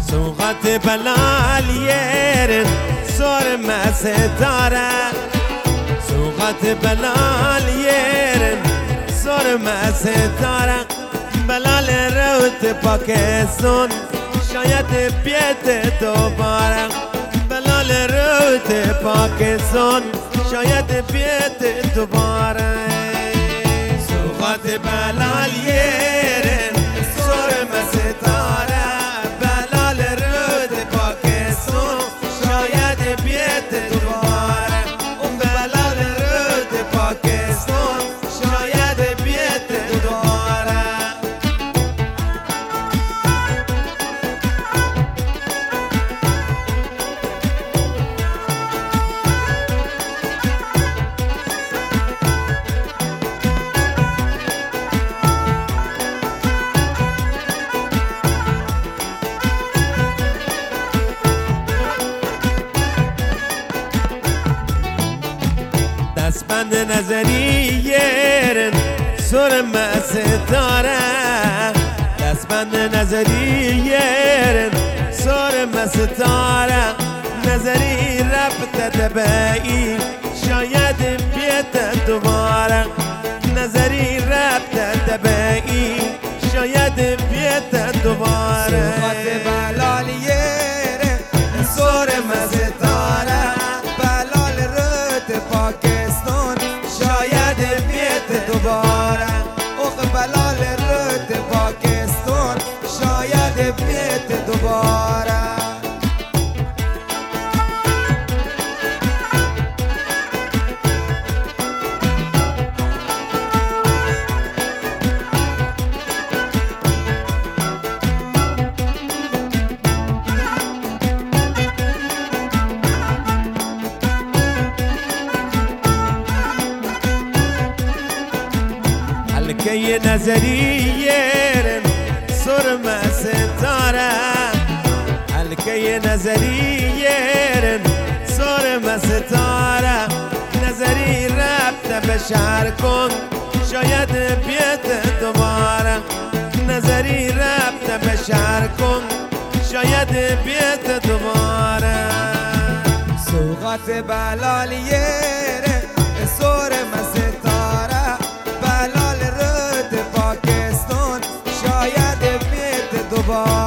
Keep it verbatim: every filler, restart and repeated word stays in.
سوقت بلال یرن سرم ستاره سوقت بلال یرن سرم ستاره بلال روت پاکستان شاید بیت دوباره بلال روت پاکستان شاید بیت دوباره سوقت بلال یرن سرم ستاره بلال روت پاکستان شاید بیت دوباره اون بلال روت پاکستان شاید بیت دوباره دستبند نظری یرن سرم ستاره دستبند نظری یرن سرم ستاره نظری رفت دبایی شاید بیت دوباره نظری رفت دبایی شاید بیت دوباره سوقت بلال یرن سرم ستاره بلال روت پاکستان شاید بیت دوباره اوخ بلال روت پاکستان شاید بیت دوباره که نظری یرن سرم ستاره حلقه نظری یرن سرم ستاره نظری رفت به شهر کن شاید بیت دوباره نظری رفت به شهر کن شاید بیت دوباره سوقت بلال یرن سرم ستاره بلال روت پاکستان شاید بیت دوباره